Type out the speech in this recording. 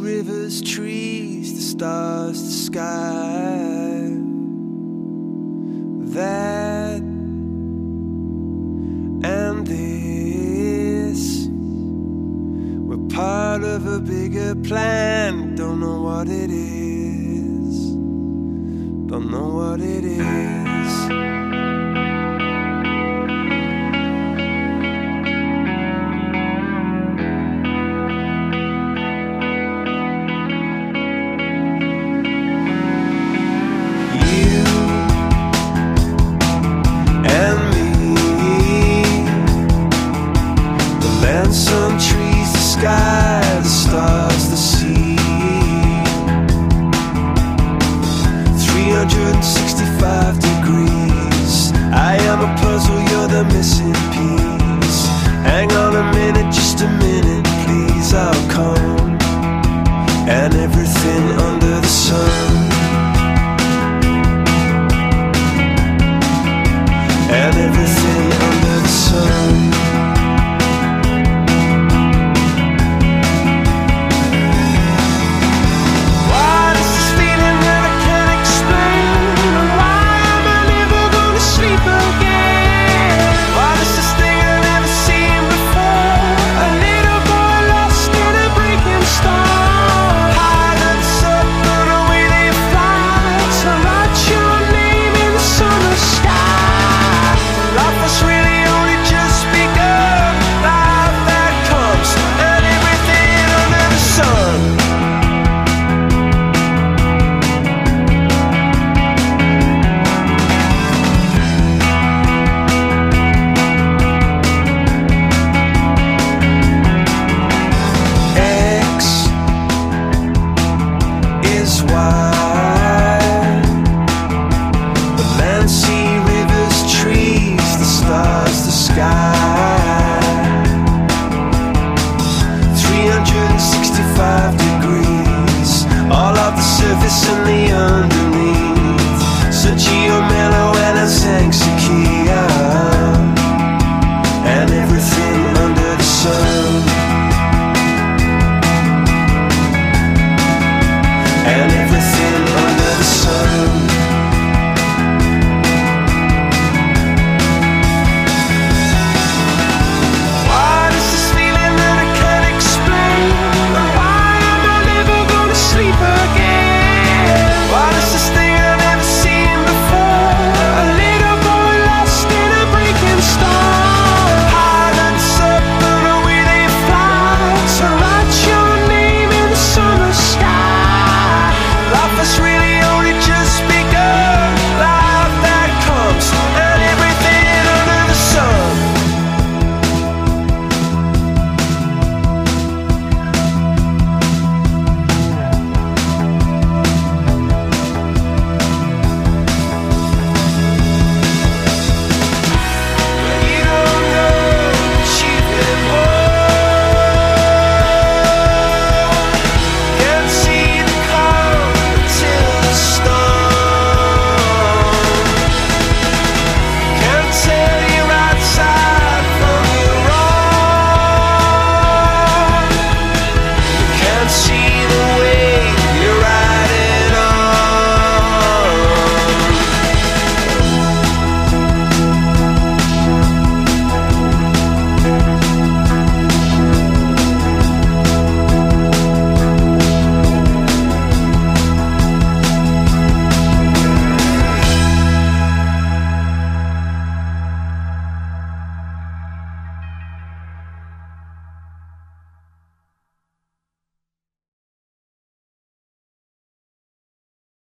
rivers, trees, the stars, the sky. That and this, we're part of a bigger plan. Don't know what it is. Don't know what it is. Some trees, the sky, the stars, the sea. 365 degrees. I am a puzzle, you're the missing piece. Hang on a minute, just a minute, please, I'll come. And everything under the sun. And everything under the sun. And the underneath, Sergio Mello and Sanxakia, and everything under the sun, and